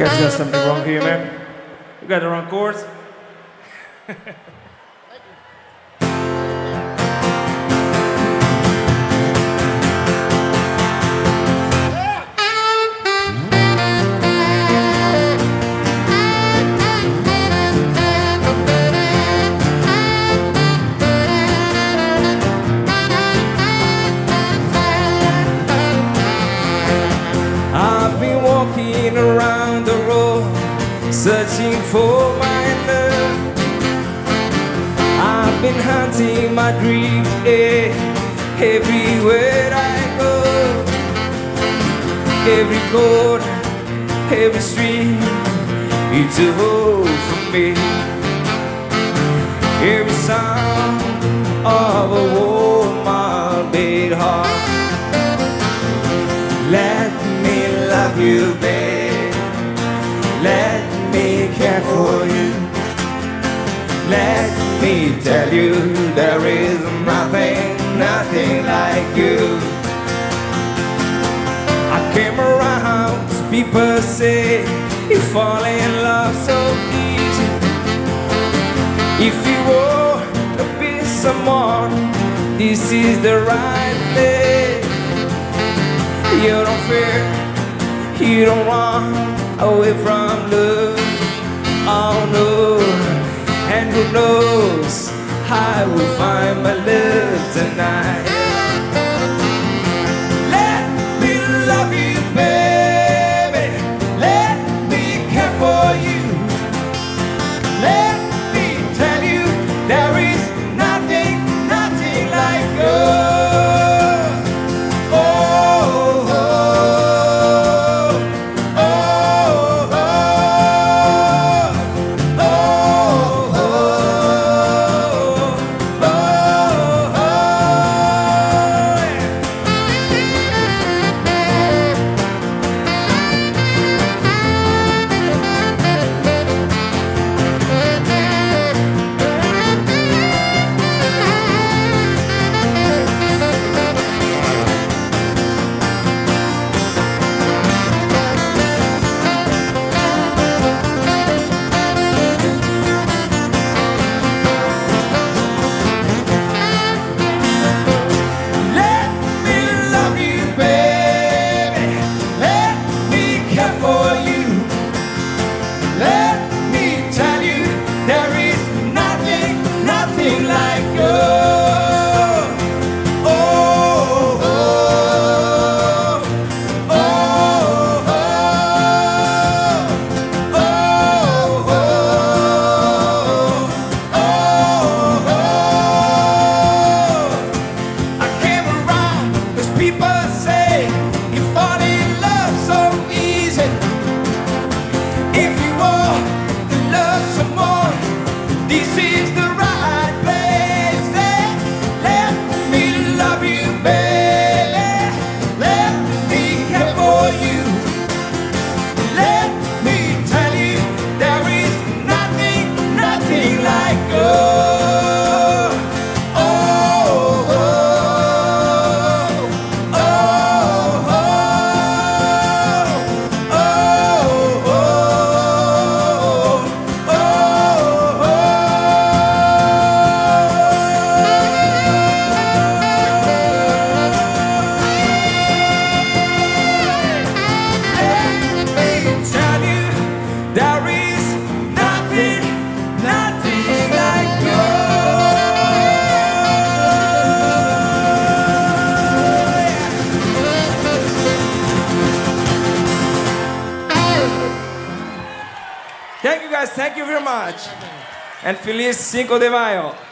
guys got something wrong here, man. You got the wrong chords. I've been walking around the road, searching for my love. I've been hunting my dream, everywhere I go. Every corner, every street, it's a home for me. Every sound of a woman beat heart. Let me love you, babe. Let me care for you. Let me tell you there is nothing like you. I came around, people say you fall in love so easy. If you want to be someone, this is the right place. You don't fear, you don't run away from love. Oh no, and who knows, I will find my love tonight. Let me love you, baby. Let me care for you. Let me tell you there is nothing like you. Thank you guys, thank you very much. And Feliz 5 de Mayo.